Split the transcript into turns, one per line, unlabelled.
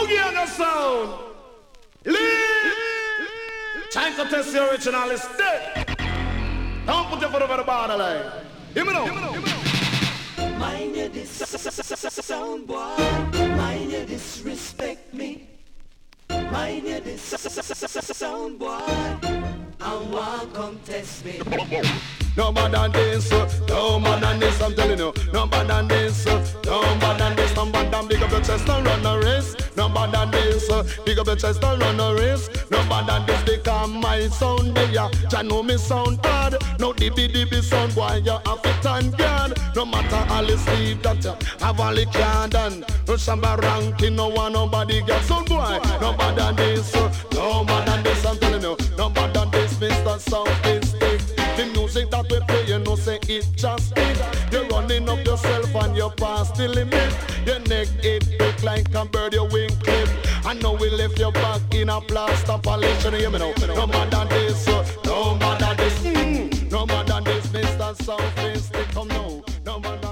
boogie on the sound. Leave. Time to test the original is dead. Don't put your foot over the borderline. Hear me now.
Mind you this sound boy. Mind you disrespect me. Mind you this sound boy. And one come test me.
No more than this, no more than this, I'm telling you. No more than this, no more than this. No more than big up your chest and run a race. No more than this, big up your chest and run a race. No more than this, because my sound there. Ya know me sound hard. No dibby sound, boy, you have it on guard. No matter all the sleep that you have all the can done. No shamba ranking, no one, nobody gets sound, boy. No more than this, no more than this, I'm telling you. No more than this, Mr. Sophistic. The music that we play, you know, say it just it. You're running up yourself and you're past the limit. Your neck it break like a bird, your wing clip. I know we left your back in a plaster polish. You hear me now? No more than this, no more than this, no more than this, Mr. Sophistic. Come now, no more.